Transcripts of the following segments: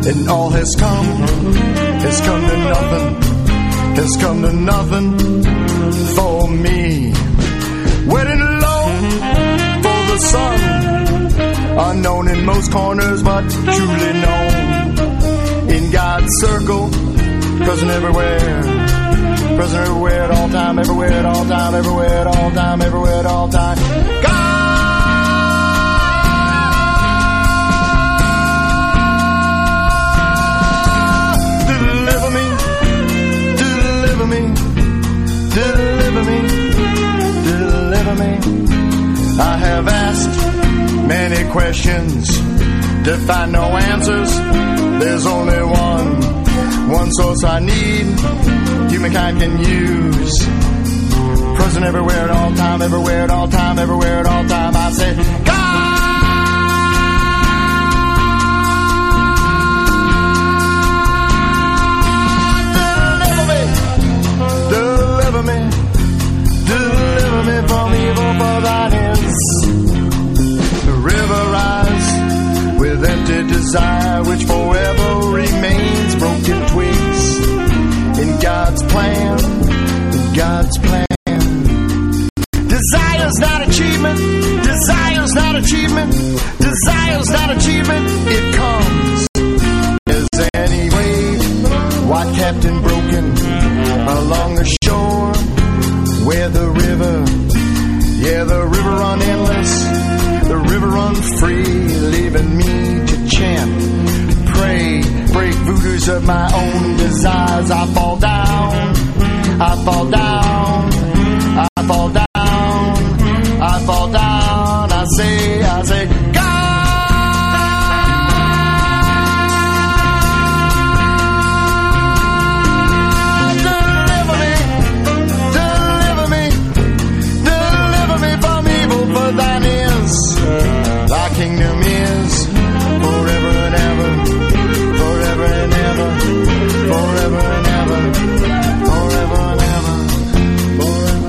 And all has come to nothing, has come to nothing for me. Waiting low for the sun, unknown in most corners, but truly known in God's circle, present everywhere at all time, everywhere at all time, everywhere at all time, everywhere at all time. God! Deliver me. I have asked many questions to find no answers. There's only one source I need, humankind can use. Present everywhere at all time, everywhere at all time, everywhere at all time. I say, God! Deliver me from evil, for thine is the river rise with empty desire, which forever remains broken twigs in God's plan, in God's plan. Desire's not achievement, desire's not achievement, desire's not achievement, it comes as any wave, white capped and broken along the shore, where the river, yeah, the river run endless, the river run free, leaving me to chant, pray, break voodoos of my own desires. I fall down, I fall down, I fall down, I fall down, I say, God! Thy kingdom is forever and ever, forever and ever, forever and ever, forever and ever, forever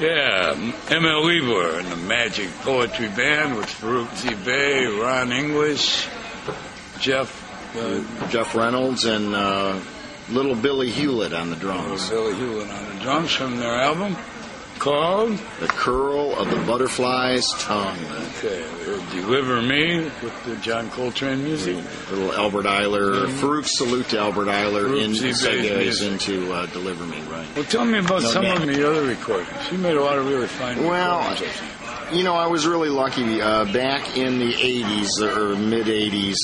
Yeah, M.L. Lieber and the Magic Poetry Band with Farouk Zibay, Ron English, Jeff Reynolds, and Little Billy Hewlett on the drums. Billy Hewlett on the drums from their album called The Curl of the Butterfly's Tongue. Okay, Deliver Me with the John Coltrane music. Little Albert Eiler. Farouk's salute to Albert Eiler segues into Deliver Me, right? Well, tell me about some of the other recordings. You made a lot of really fine recordings, I think. You know, I was really lucky. Back in the 80s, or mid-80s,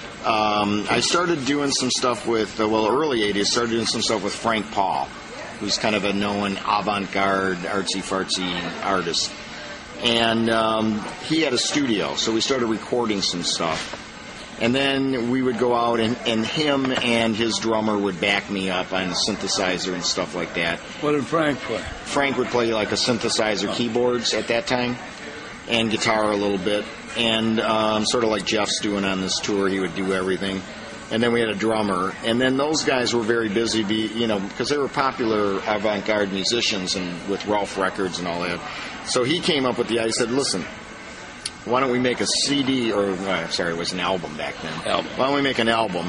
I started doing some stuff with, early 80s, started doing some stuff with Frank Paul, who's kind of a known avant-garde, artsy-fartsy artist. And he had a studio, so we started recording some stuff. And then we would go out, and him and his drummer would back me up on the synthesizer and stuff like that. What did Frank play? Frank would play like a synthesizer, keyboards at that time, and guitar a little bit. And sort of like Jeff's doing on this tour, he would do everything. And then we had a drummer. And then those guys were very busy, because they were popular avant-garde musicians and with Rolf Records and all that. So he came up with the idea. He said, listen, why don't we make a CD, it was an album back then. Why don't we make an album?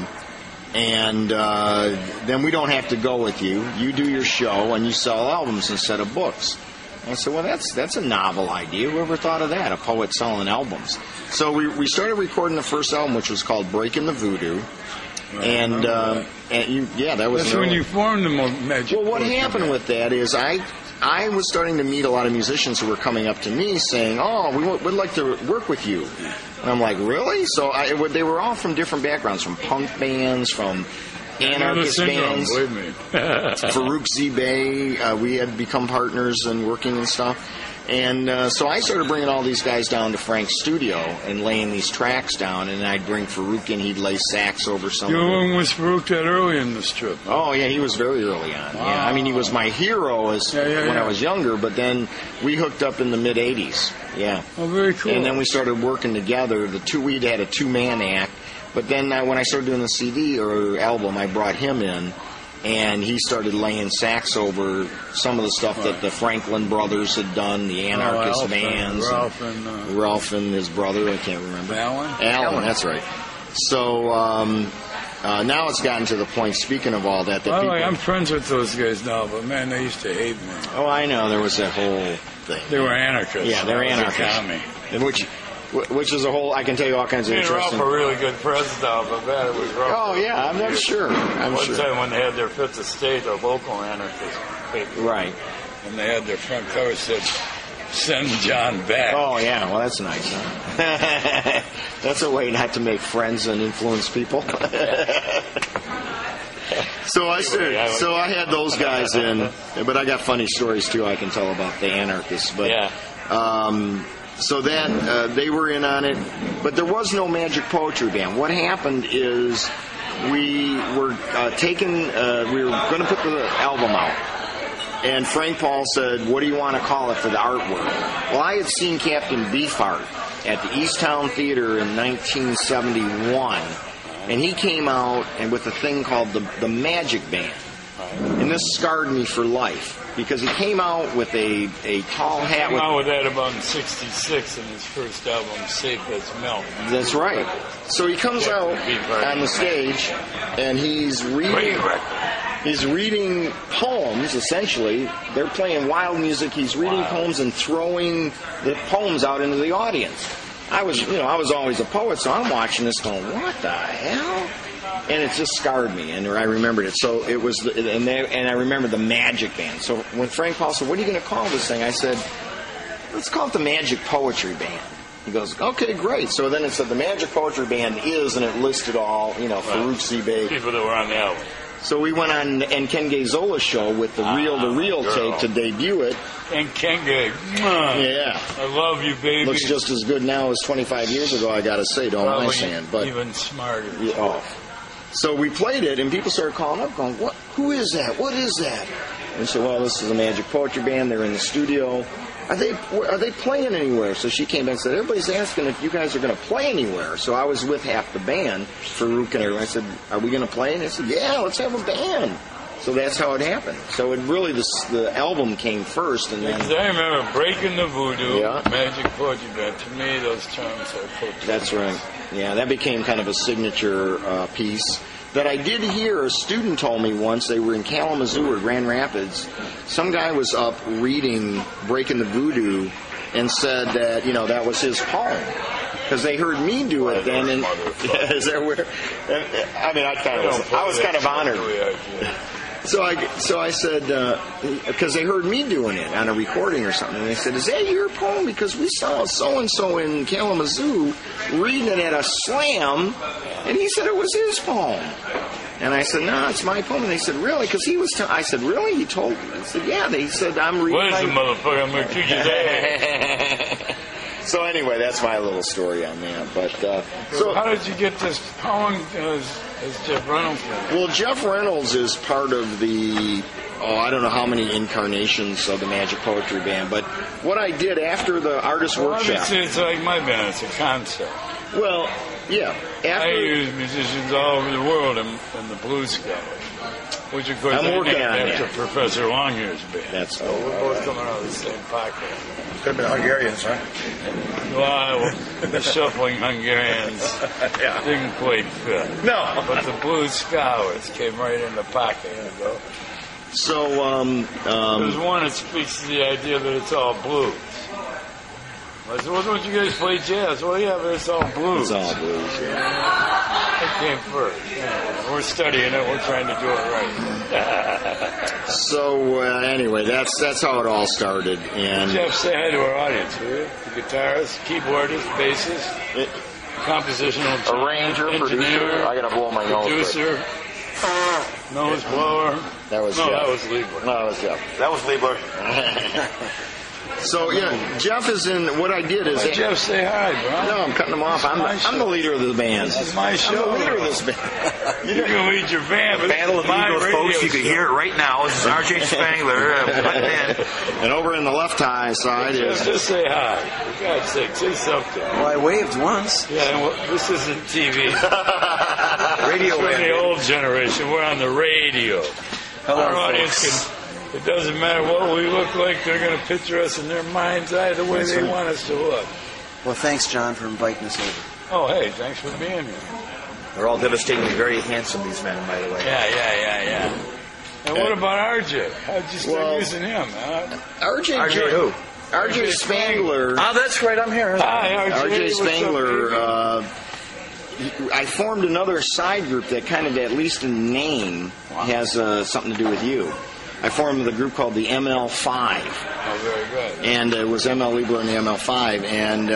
And then we don't have to go with you. You do your show, and you sell albums instead of books. I said, well, that's a novel idea. Whoever thought of that? A poet selling albums. So we started recording the first album, which was called Breaking the Voodoo. Right. That was... That's when you formed the Magic. Well, what happened with that is I was starting to meet a lot of musicians who were coming up to me saying, oh, we'd like to work with you. And I'm like, really? So they were all from different backgrounds, from punk bands, from anarchist bands. Believe me. Farouk Zibay, we had become partners and working and stuff. And so I started bringing all these guys down to Frank's studio and laying these tracks down, and I'd bring Farouk in, he'd lay sax over some of them. When was Farouk that early in this trip? Oh, yeah, he was very early on. Wow. Yeah, I mean, he was my hero when I was younger, but then we hooked up in the mid-'80s. Yeah. Oh, very cool. And then we started working together. We'd had a two-man act, but then when I started doing the CD or album, I brought him in. And he started laying sax over some of the stuff that the Franklin brothers had done, the anarchist bands. Ralph and his brother, I can't remember. Alan, that's right. So now it's gotten to the point, speaking of all that I'm friends with those guys now, but man, they used to hate me. Oh, I know. There was that whole thing. They were anarchists. Yeah, they're anarchists. Which is a whole, I can tell you all kinds of interesting... Me and Ralph are really good friends now, but man, it was rough. Oh, yeah, I'm sure. One time when they had their Fifth Estate, a local anarchist paper. Right. And they had their front cover said, send John back. Oh, yeah, well, that's nice, huh? That's a way not to make friends and influence people. So I had those guys in, but I got funny stories, too, I can tell about the anarchists. But, yeah. So that they were in on it, but there was no Magic Poetry Band. What happened is we were we were going to put the album out, and Frank Paul said, what do you want to call it for the artwork? Well, I had seen Captain Beefheart at the Easttown Theater in 1971, and he came out and with a thing called the Magic Band, and this scarred me for life. Because he came out with a tall hat. He came out with that about in '66 in his first album, Safe as Milk. That's right. So he comes out on the stage, and he's reading poems, essentially. They're playing wild music. He's reading poems and throwing the poems out into the audience. I was always a poet, so I'm watching this going, what the hell? And it just scarred me, and I remembered it. So it was, and I remember the Magic Band. So when Frank Paul said, what are you going to call this thing? I said, let's call it the Magic Poetry Band. He goes, okay, great. So then it said the Magic Poetry Band is, and it listed all, Farouk Zibay. People that were on the album. So we went on Ken Gayzola's show with the reel-to-reel tape to debut it. And Ken Gay, yeah, I love you, baby. Looks just as good now as 25 years ago, I got to say, don't mind saying. But even smarter. Yeah, oh. So we played it, and people started calling up, going, "What? Who is that? What is that?" And we said, "Well, this is a Magic Poetry Band. They're in the studio. Are they playing anywhere?" So she came back and said, "Everybody's asking if you guys are going to play anywhere." So I was with half the band, Farouk and everyone. I said, "Are we going to play?" And they said, "Yeah, let's have a band." So that's how it happened. So it really, the album came first, and then... Because I remember Breaking the Voodoo, Yeah. Magic Poetry Band. To me, those terms are put. That's right. Yeah, that became kind of a signature piece that I did hear. A student told me once, they were in Kalamazoo or Grand Rapids. Some guy was up reading Breaking the Voodoo and said that, that was his poem. Because they heard me do it then, and is that where? I mean, I was kind of honored. So I said, because they heard me doing it on a recording or something, and they said, "Is that your poem? Because we saw so and so in Kalamazoo reading it at a slam, and he said it was his poem." And I said, "No, it's my poem." And they said, "Really?" Because he was. I said, "Really?" He told me. I said, "Yeah." They said, "I'm reading." What is the motherfucker? I'm gonna kick his ass. So anyway, that's my little story on that. But so how did you get this poem as Jeff Reynolds? Well, Jeff Reynolds is part of the I don't know how many incarnations of the Magic Poetry Band. But what I did after the artist workshop. Obviously, it's like my band. It's a concept. Well, yeah. I use musicians all over the world in the Blues Scholars, which of course I'm working on after that. Professor Longyear's band. That's so we're both coming out of the same pocket. Could have been Hungarians, right? Well, the shuffling Hungarians didn't quite fit. No. But the Blues Scholars came right in the pocket. So, there's one that speaks to the idea that it's all blues. I said, well, don't you guys play jazz? Well, yeah, but it's all blues. It's all blues, yeah. That came first. Yeah. We're studying it. We're trying to do it right. So, anyway, that's how it all started. And Jeff, say hi to our audience, will you? The guitarist, keyboardist, bassist, compositional arranger, engineer, producer. I gotta blow my nose. Producer, nose blower. That was no, Jeff. that was Liebler. No, that was Jeff. That was Liebler. So, yeah, Jeff is in, what I did is... Let Jeff say hi, bro. No, I'm cutting him off. I'm the leader of the band. This is my show. I'm the leader of this band. You can lead your band, but Battle of the Eagles, folks. You can hear it right now. This is R.J. Spangler putting in. And over in the left side is... Just say hi. For God's sake, say something. Well, I waved once. Yeah, well, this isn't TV. Radio We're wave. the old generation. We're on the radio. Hello, Our audience folks. it doesn't matter what we look like, they're going to picture us in their mind's eye the way they want us to look. Well, thanks, John, for inviting us over. Oh, hey, thanks for being here. They're all devastatingly very handsome, these men, by the way. Yeah. And what about RJ? How'd you start using him? RJ who? RJ Spangler. Oh, that's right. I'm here. Hi, RJ. RJ What's up, Spangler, baby? I formed another side group that kind of, at least in name, has something to do with you. I formed a group called the ML5. Oh, very good. And it was ML Liebler and the ML5. And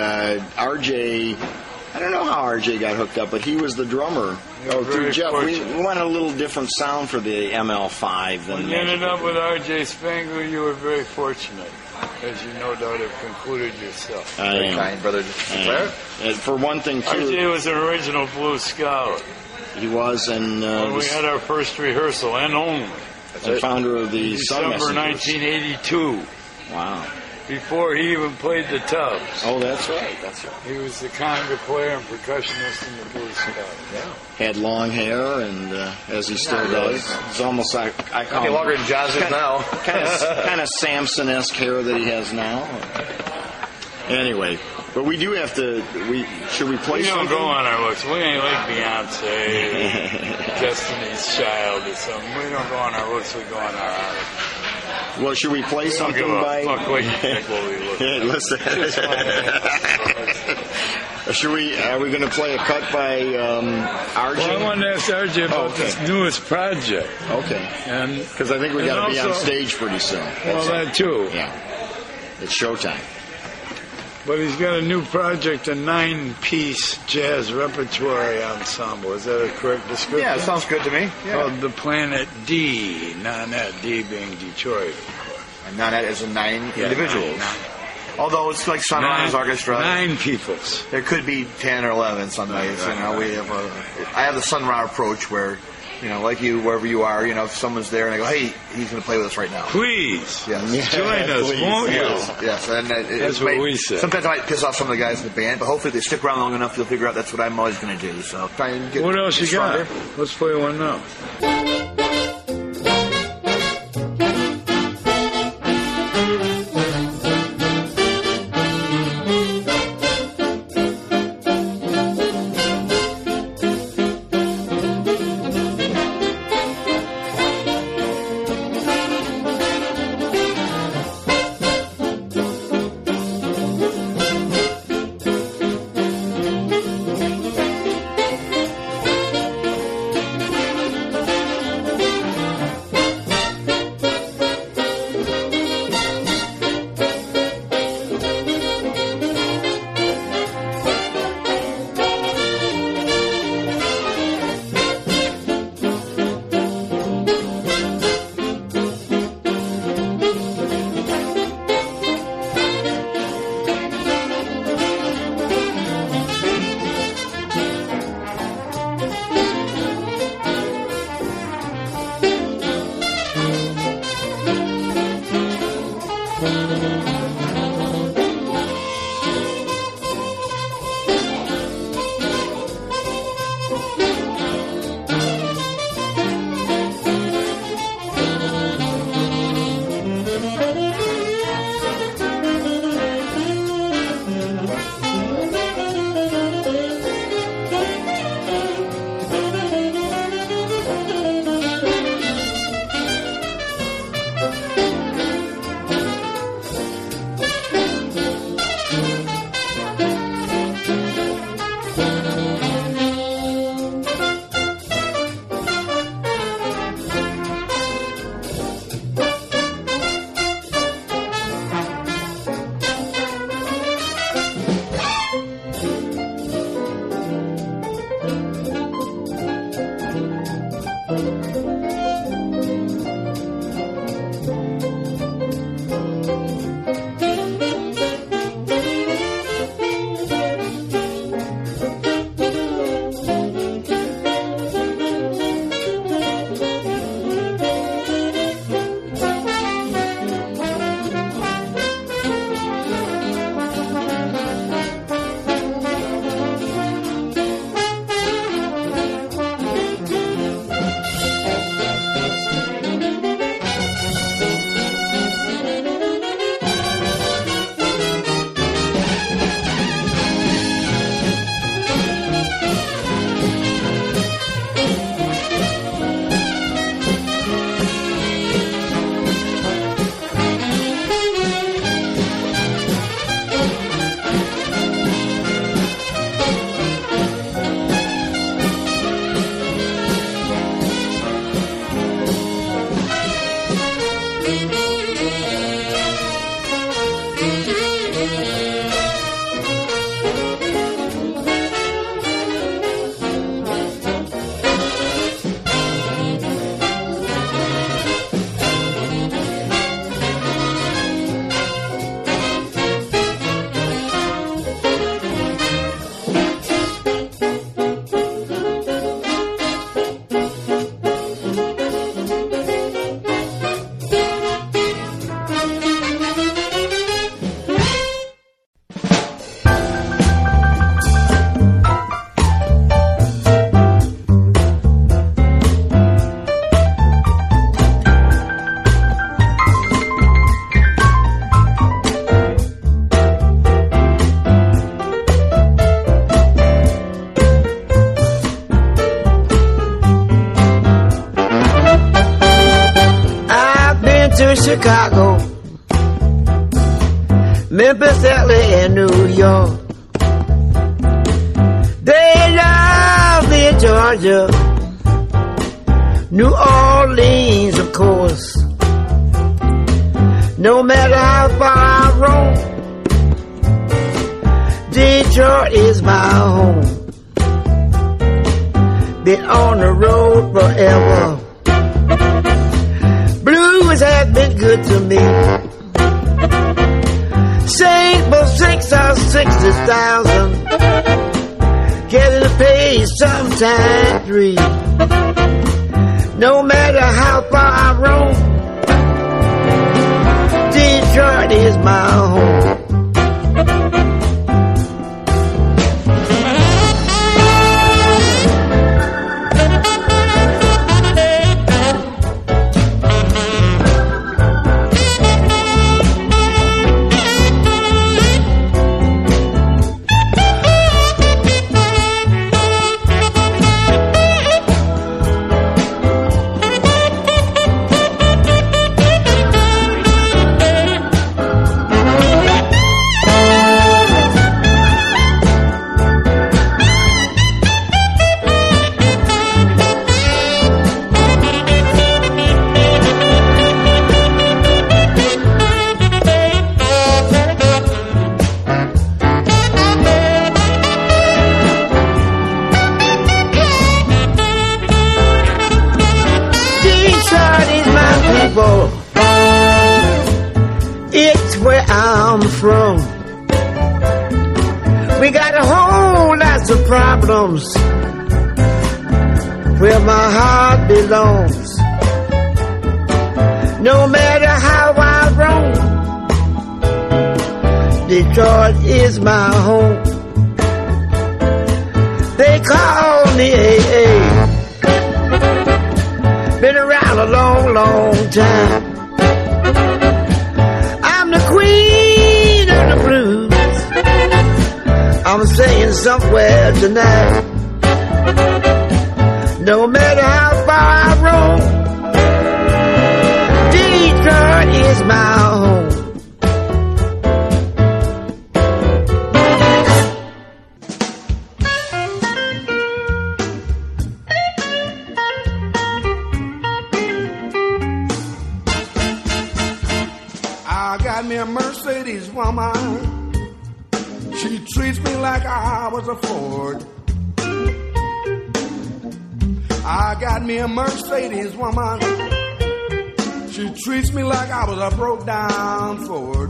RJ, I don't know how RJ got hooked up, but he was the drummer. Through Jeff. We wanted a little different sound for the ML5 than When you ended up with RJ Spangler, you were very fortunate, as you no doubt have concluded yourself. I am. Kind brother. And for one thing, too, RJ was an original blues scholar. he was and When we had our first rehearsal, and only, the founder of the Sun December Messengers. 1982, Wow. before he even played the tubs. Oh, that's right. That's right. He was the conga player and percussionist in the Blues Scholars. Yeah. Had long hair, and as he still does, it's almost like I call Any him longer than John's is now. kind of Samson-esque hair that he has now. Anyway, but we do have to. Should we play We don't something? go on our looks. We ain't like Beyonce, Destiny's Child, or something. We don't go on our looks. We go on our art. Well, should we play We don't something give a by? fuck what you think what we look Hey, like. listen. Just fine. Should we? Are we going to play a cut by RJ? Well, I wanted to ask RJ about Okay. this newest project. Okay. And Because I think we and got to be on also- stage pretty soon. Well, That's it. that too. Yeah. It's showtime. But he's got a new project, a 9-piece jazz repertory ensemble. Is that a correct description? Yeah, it sounds good to me. Called the Planet D, Nanette D being Detroit, of course. And not as in 9 Yeah, individuals. nine. Although it's like Sunrise Orchestra. 9 peoples. There could be 10 or 11 some days. Right, You know, we have I have the Sunrise approach where, you know, like you, wherever you are, you know, if someone's there and I go, hey, he's going to play with us right now. Please, Yes. join us, Please. won't you? Yes, and That's what we say. Sometimes I might piss off some of the guys in the band, but hopefully if they stick around long enough, they'll figure out that's what I'm always going to do. So try and get. What else get you got? stronger. Let's play one now. Chicago, Memphis, LA, and New York. They love me in Georgia, New Orleans, of course. No matter how far I roam, Detroit is my home. Been on the road forever. Blues have been good to me. Sing for 6 or 60,000, getting paid sometime 3. No matter how far I roam, Detroit is my home. It's where I'm from. We got a whole lot of problems where my heart belongs. No matter how I roam, Detroit is my home. They call me AA. Been around a long, long time. I'm the queen of the blues. I'm singing somewhere tonight. No matter how far I roam, Detroit is my home. I got me a Mercedes woman. She treats me like I was a Ford. I got me a Mercedes woman. She treats me like I was a broke down Ford.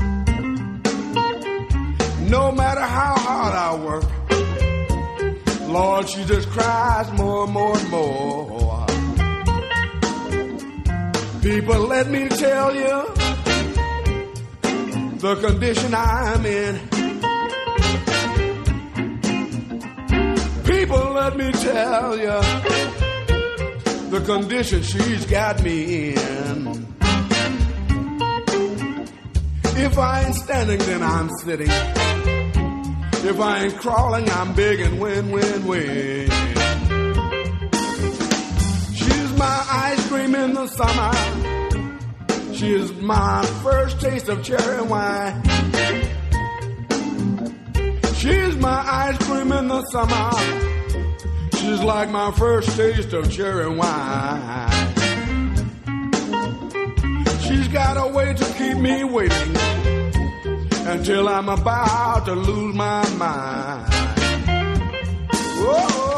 No matter how hard I work, Lord, she just cries more and more and more. People, let me tell you the condition I'm in. People, let me tell you the condition she's got me in. If I ain't standing, then I'm sitting. If I ain't crawling, I'm begging, win, win, win. She's my ice cream in the summer. She is my first taste of cherry wine. She's my ice cream in the summer. She's like my first taste of cherry wine. She's got a way to keep me waiting until I'm about to lose my mind. Whoa.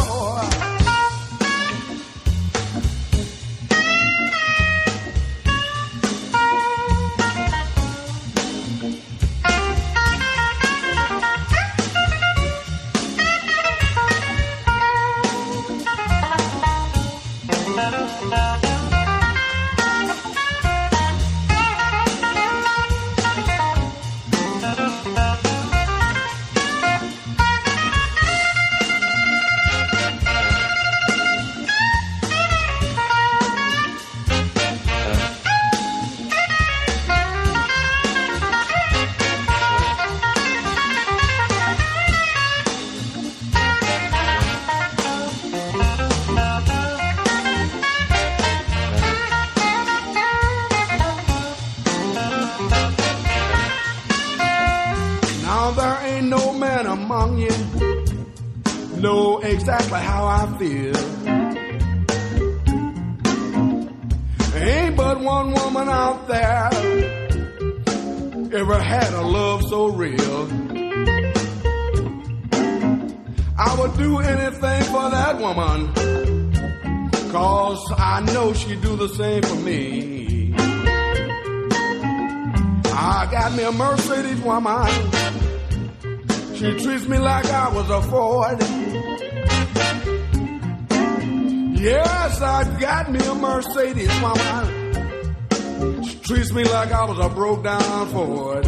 Know exactly how I feel. Ain't but one woman out there ever had a love so real. I would do anything for that woman, 'cause I know she'd do the same for me. I got me a Mercedes woman. She treats me like I was a Ford. Yes, I got me a Mercedes woman. She treats me like I was a broke down Ford.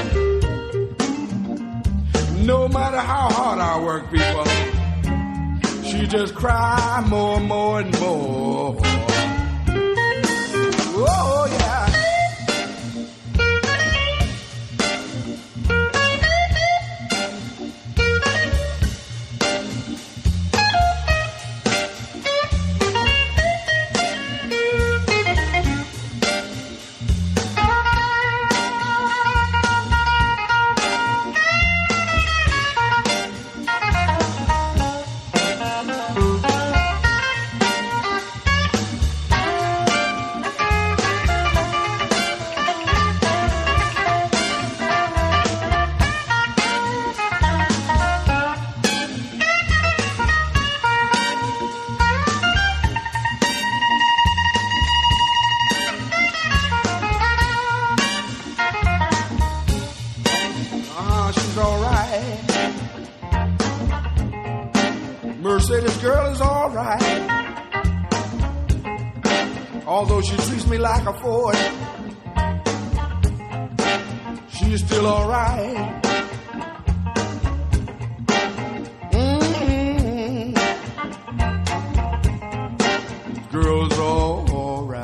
No matter how hard I work, people, she just cries more and more and more. Oh, yeah. Mercedes girl is all right, although she treats me like a Ford. She's still alright. Girls are alright.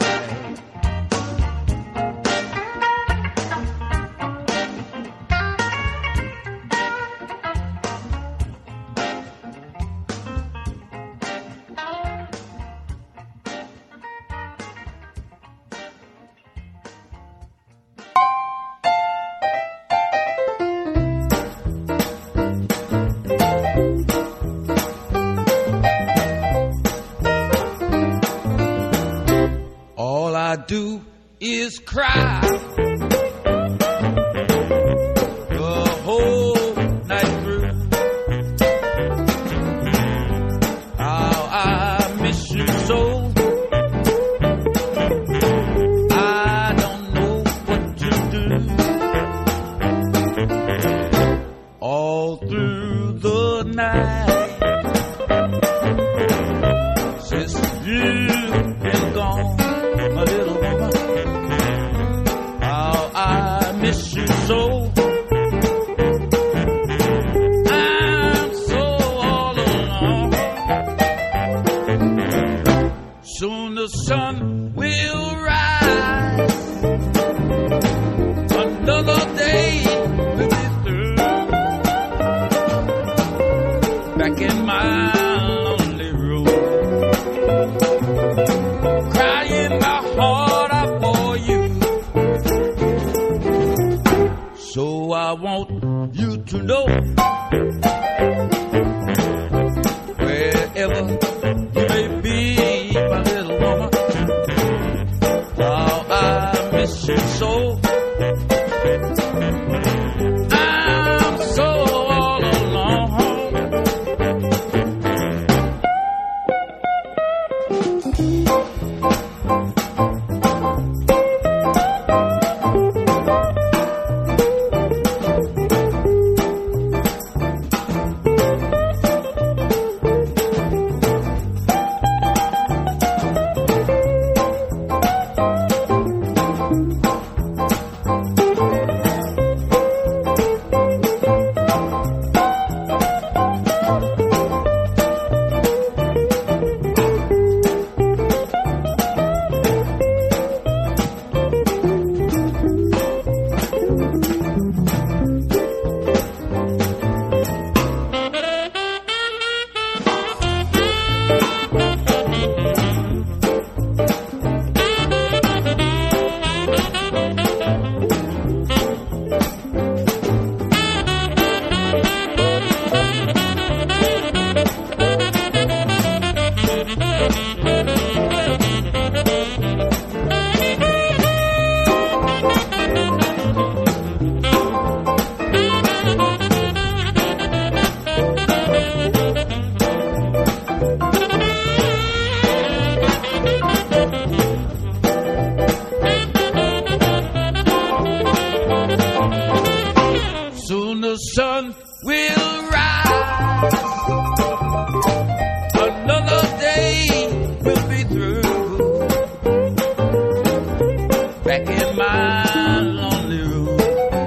All I do is cry the whole night through. How I miss you so. I don't know what to do. All through the night, since you've been gone, my little woman, how I miss you so. I'm so all alone. Soon the sun will rise. Another day will be through. Back in my lonely room, crying my heart out for you. So I want you to know, wherever you may be, my little woman, how I miss you so. I'm so all alone. Soon the sun will rise. Another day will be through. Back in my lonely room,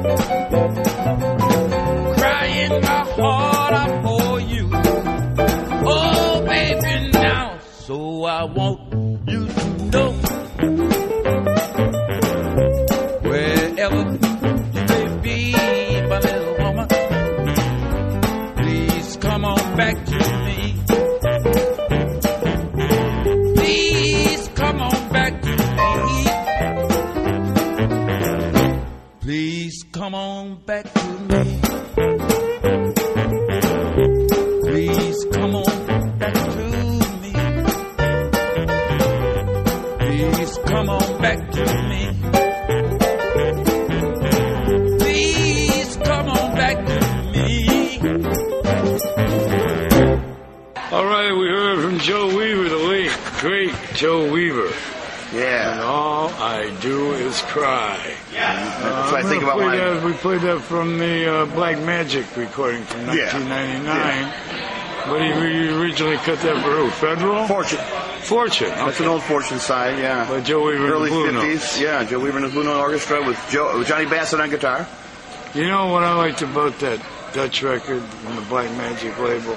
crying my heart out for you. Oh, baby, now. So I want you to know, wherever you may be, my little woman, please come on back to me. Please come on back to me. Please come on back to me. Please come on back to me. Please come on back to me. Please come on back to me. All right, we heard from Joe Weaver, the late, great Joe Weaver. And Yeah. all I do is cry. That's what I think about when I... We played that from the Black Magic recording from 1999. Yeah. But he originally cut that for who? Federal? Fortune. Fortune. That's Okay. an old Fortune side, yeah. By Joe Weaver Early and the Blue 50s, Notes. yeah. Joe Weaver and the Blue Note Orchestra with Johnny Bassett on guitar. You know what I liked about that Dutch record from the Black Magic label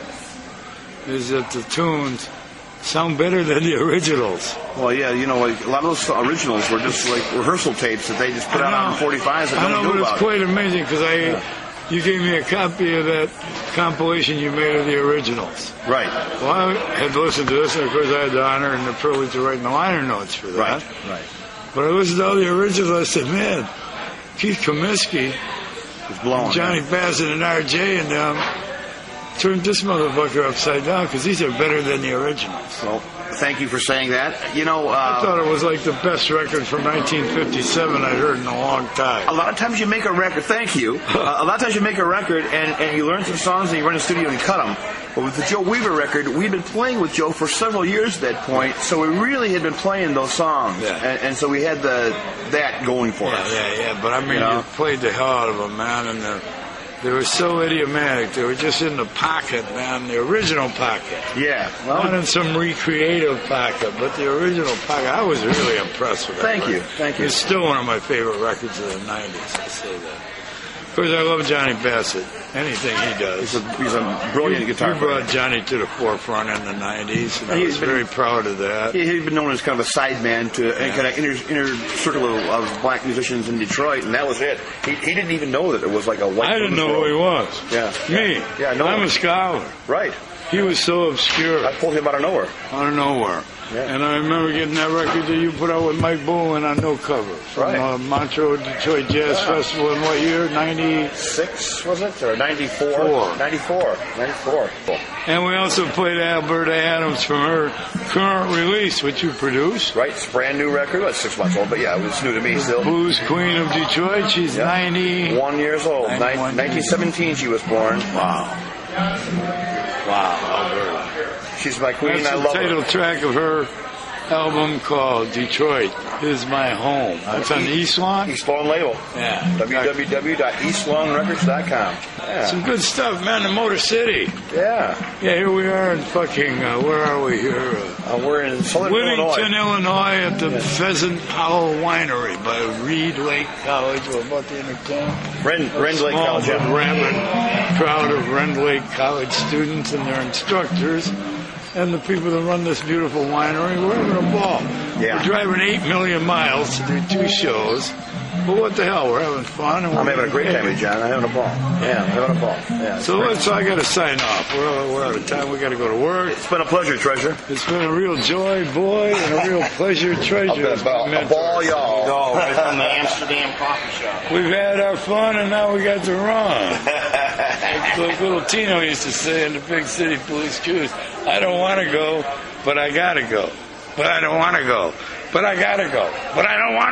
is that the tunes sound better than the originals. Well, yeah, you know, like a lot of those originals were just like rehearsal tapes that they just put out on 45s that I know, nobody but knew it's about. quite amazing because you gave me a copy of that compilation you made of the originals. Right. Well, I had listened to this, and of course I had the honor and the privilege of writing the liner notes for that. Right. But I listened to all the originals, I said, man, Keith Comiskey, It's blowing. Johnny Bassett and RJ and them turned this motherfucker upside down because these are better than the originals. Well, thank you for saying that. You know, I thought it was like the best record from 1957 I'd heard in a long time. a lot of times you make a record. Thank you. A lot of times you make a record and you learn some songs and you run in the studio and you cut them. But with the Joe Weaver record, we'd been playing with Joe for several years at that point, so we really had been playing those songs, Yeah. and so we had that going for us. Yeah. But I mean, You know? you played the hell out of them, man, and they were so idiomatic. They were just in the pocket, man, the original pocket. Yeah. Not Well, in some recreative pocket, but the original pocket. I was really impressed with that. Thank you. record. Thank you. It's still one of my favorite records of the 90s, I say that. Of course, I love Johnny Bassett. Anything he does. he's a brilliant guitar You player. brought Johnny to the forefront in the 90s, and I He's was been- very proud of that. He'd been known as kind of a sideman to a kind of inner circle of black musicians in Detroit, and that was it. He didn't even know that it was like a white. I didn't know who he was. Yeah. Me. Yeah, no. I'm a scholar. Right. He was so obscure. I pulled him out of nowhere. Out of nowhere. Yeah. And I remember getting that record that you put out with Mike Bowen on No Cover from Right. Montreux Detroit Jazz Festival in what year? 90. 6 was it or 94? Four. 94. And we also played Alberta Adams from her current release, which you produced. Right. It's a brand new record. Well, it's 6 months old, but yeah, it was new to me still. Blues Queen of Detroit. She's Yeah. 91 years old. 1917 she was born. Wow. Wow, Alberta. She's my queen. That's I the love her. title track of her album called Detroit Is My Home. That's on the East Lawn? East Lawn label. Yeah. www.eastlawnrecords.com. Yeah. Some good stuff, man. The Motor City. Yeah. Yeah, here we are in fucking, where are we here? We're in Southern Whittington, Illinois. Illinois at the Pheasant Hollow Winery by Reed Lake College. We're about to entertain Rend Lake small College. but Yeah. rabid crowd of Rend Lake College students and their instructors and the people that run this beautiful winery. We're having a ball. Yeah. We're driving 8 million miles to do 2 shows. But what the hell? We're having fun. And I'm we're having a great time with John. I'm having a ball. Yeah, I'm having a ball. Yeah. So I got to sign off. We're out of time. We got to go to work. It's been a pleasure, Treasure. It's been a real joy, boy, and a real pleasure, treasure. A ball, y'all. Go from the Amsterdam coffee shop. We've had our fun, and now we got to run. Like little Tino used to say in the Big City Police Cruise, I don't want to go, but I got to go. But I don't want to go, but I got to go. But I don't want to.